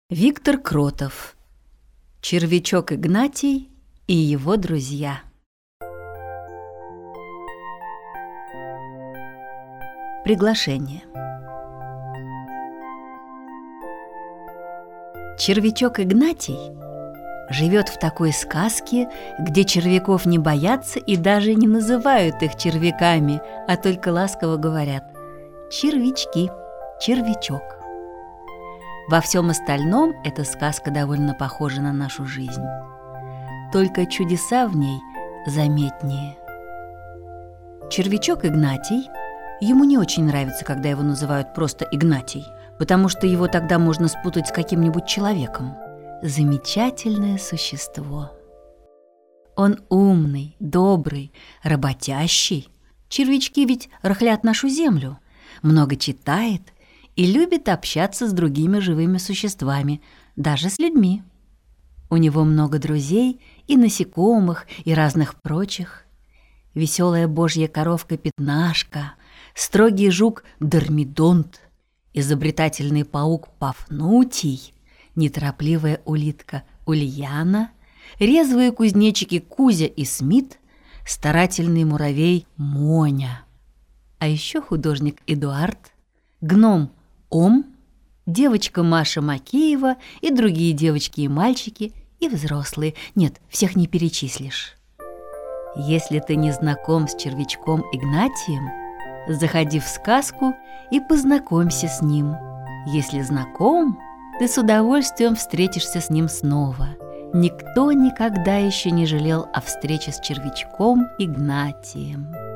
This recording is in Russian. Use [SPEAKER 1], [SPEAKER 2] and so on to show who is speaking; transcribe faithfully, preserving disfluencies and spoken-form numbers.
[SPEAKER 1] Виктор Кротов. Червячок Игнатий и его друзья. Приглашение. Червячок Игнатий живет в такой сказке, где червяков не боятся и даже не называют их червяками, а только ласково говорят: червячки, червячок. Во всем остальном эта сказка довольно похожа на нашу жизнь. Только чудеса в ней заметнее. Червячок Игнатий, ему не очень нравится, когда его называют просто Игнатий, потому что его тогда можно спутать с каким-нибудь человеком. Замечательное существо. Он умный, добрый, работящий. Червячки ведь рыхлят нашу землю, много читает и любит общаться с другими живыми существами, даже с людьми. У него много друзей и насекомых, и разных прочих. Веселая божья коровка Пятнашка, строгий жук Дормидонт, изобретательный паук Пафнутий, неторопливая улитка Ульяна, резвые кузнечики Кузя и Смит, старательный муравей Моня. А еще художник Эдуард, гном Ом, девочка Маша Макеева и другие девочки и мальчики, и взрослые. Нет, всех не перечислишь. Если ты не знаком с червячком Игнатием, заходи в сказку и познакомься с ним. Если знаком, ты с удовольствием встретишься с ним снова. Никто никогда еще не жалел о встрече с червячком Игнатием.